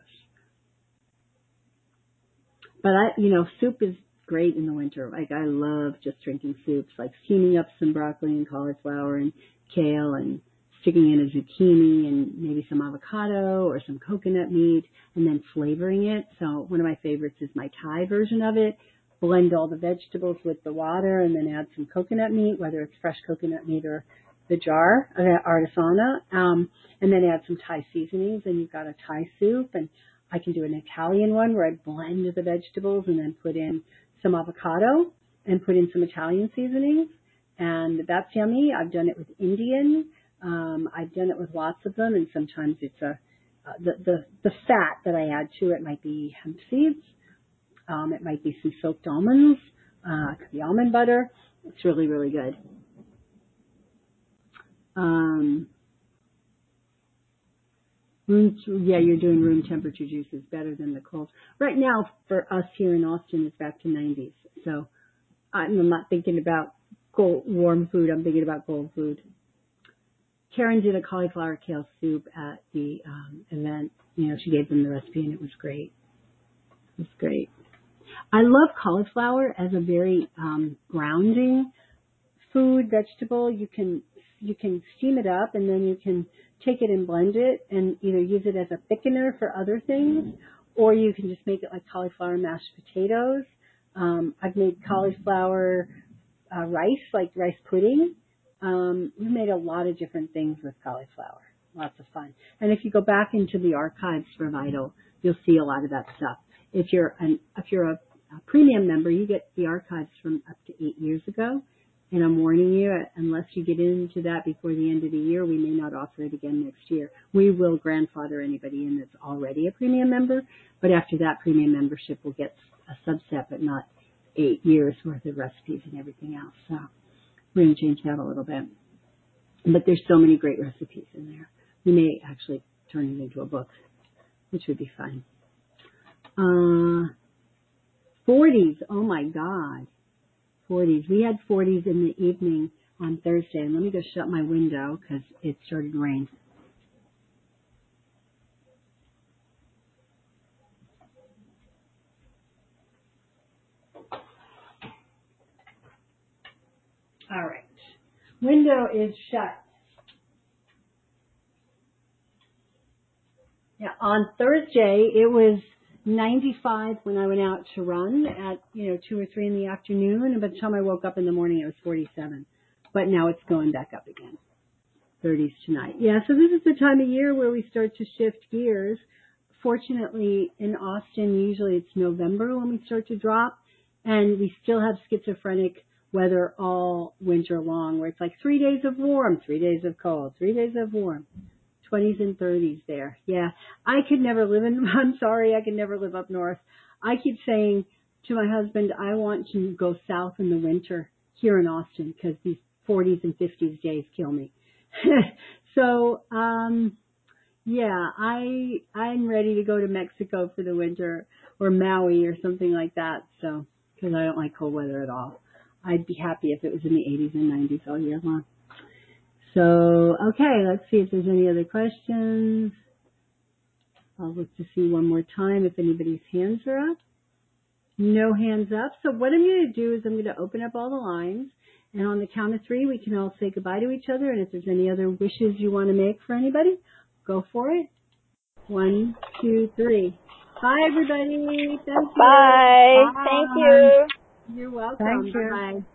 But soup is great in the winter. Like, I love just drinking soups, like steaming up some broccoli and cauliflower and kale and sticking in a zucchini and maybe some avocado or some coconut meat and then flavoring it. So one of my favorites is my Thai version of it. Blend all the vegetables with the water and then add some coconut meat, whether it's fresh coconut meat or the jar, artisana, and then add some Thai seasonings, and you've got a Thai soup. And I can do an Italian one where I blend the vegetables and then put in some avocado and put in some Italian seasonings, and that's yummy. I've done it with Indian. I've done it with lots of them, and sometimes it's the fat that I add to it might be hemp seeds. It might be some soaked almonds. It could be almond butter. It's really, really good. You're doing room temperature juices better than the cold. Right now, for us here in Austin, it's back to 90s. So I'm not thinking about warm food. I'm thinking about cold food. Karen did a cauliflower kale soup at the event. She gave them the recipe, and it was great. It was great. I love cauliflower as a very grounding food, vegetable. You can steam it up, and then you can take it and blend it and either use it as a thickener for other things, or you can just make it like cauliflower mashed potatoes. I've made cauliflower rice, like rice pudding. We made a lot of different things with cauliflower. Lots of fun. And if you go back into the archives for Vital, you'll see a lot of that stuff. If you're a premium member, you get the archives from up to 8 years ago. And I'm warning you, unless you get into that before the end of the year, we may not offer it again next year. We will grandfather anybody in that's already a premium member, but after that, premium membership will get a subset, but not 8 years worth of recipes and everything else. So we're going to change that a little bit. But there's so many great recipes in there. We may actually turn it into a book, which would be fun. 40s, oh my God. 40s. We had 40s in the evening on Thursday. And let me go shut my window because it started to rain. All right. Window is shut. Yeah, on Thursday, it was 95 when I went out to run at, 2 or 3 in the afternoon. And by the time I woke up in the morning, it was 47. But now it's going back up again. 30s tonight. Yeah, so this is the time of year where we start to shift gears. Fortunately, in Austin, usually it's November when we start to drop. And we still have schizophrenic weather all winter long, where it's like 3 days of warm, 3 days of cold, 3 days of warm. 20s and 30s there. Yeah, I could never live I'm sorry, I could never live up north. I keep saying to my husband, I want to go south in the winter here in Austin because these 40s and 50s days kill me. So, yeah, I'm ready to go to Mexico for the winter or Maui or something like that. So, because I don't like cold weather at all. I'd be happy if it was in the 80s and 90s all year long. So, okay, let's see if there's any other questions. I'll look to see one more time if anybody's hands are up. No hands up. So what I'm going to do is I'm going to open up all the lines. And on the count of 3, we can all say goodbye to each other. And if there's any other wishes you want to make for anybody, go for it. 1, 2, 3. Bye, everybody. Thank you. Bye. Bye. Thank you. You're welcome. Thank you. Bye.